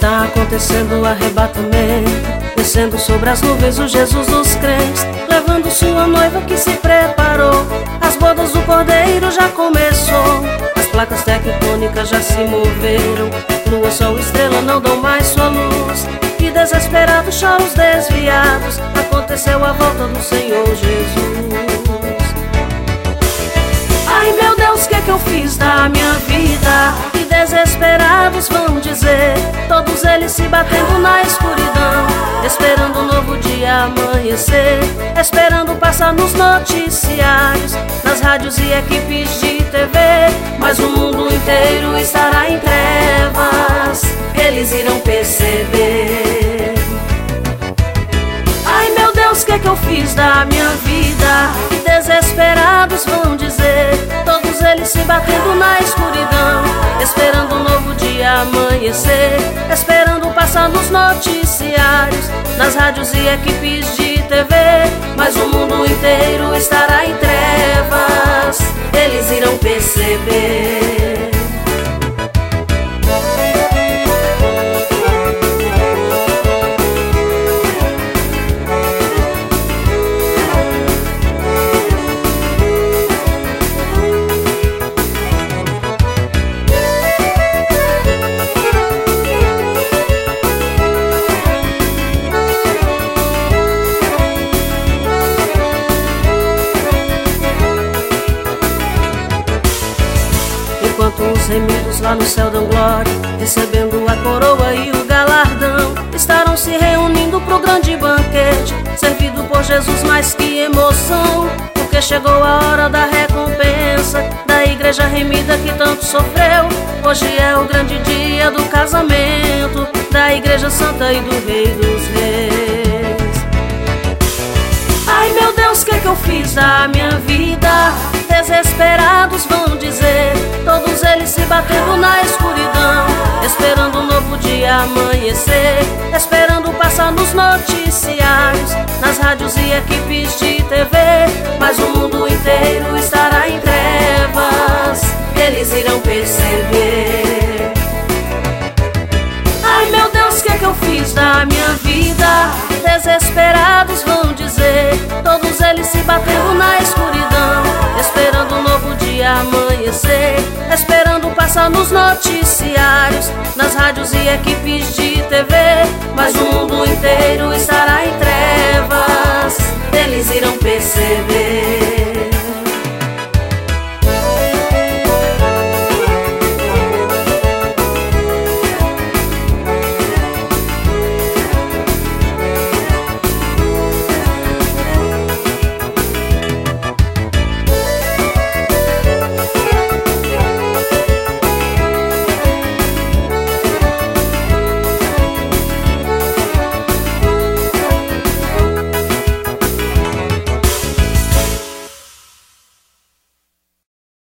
Está acontecendo o arrebatamento, descendo sobre as nuvens o Jesus dos crentes, levando sua noiva que se preparou. As bodas do Cordeiro já começou, as placas tectônicas já se moveram. Lua, sol, estrela não dão mais sua luz, e desesperados choram os desviados. Aconteceu a volta do Senhor Jesus. Ai meu Deus, que eu fiz da minha vida? E desesperados vão dizer, todos eles se batendo na escuridão, esperando um novo dia amanhecer, esperando passar nos noticiários, nas rádios e equipes de TV. Mas o mundo inteiro estará em trevas, eles irão perceber. Ai meu Deus, que eu fiz da minha vida? E desesperados vão dizer, todos eles se batendo na escuridão, esperando um novo dia amanhecer, esperando passar nos noticiários, nas rádios e equipes de TV. Mas o mundo inteiro estará em trevas, eles irão perceber. Enquanto os remidos lá no céu dão glória, recebendo a coroa e o galardão, estarão se reunindo pro grande banquete, servido por Jesus. Mais que emoção, porque chegou a hora da recompensa da igreja remida que tanto sofreu. Hoje é o grande dia do casamento da igreja santa e do Rei dos Reis. Ai meu Deus, que eu fiz da minha vida? Desesperados vão dizer, todos eles se batendo na escuridão, esperando um novo dia amanhecer, esperando passar nos noticiários, nas rádios e equipes de TV. Mas o mundo inteiro estará em trevas, eles irão perceber. Ai meu Deus, que eu fiz da minha vida? Desesperados vão dizer, todos eles se batendo na escuridão, esperando um novo dia amanhecer, esperando passar nos noticiários, nas rádios e equipes de TV. Mas o mundo inteiro estará em trevas, eles irão perceber.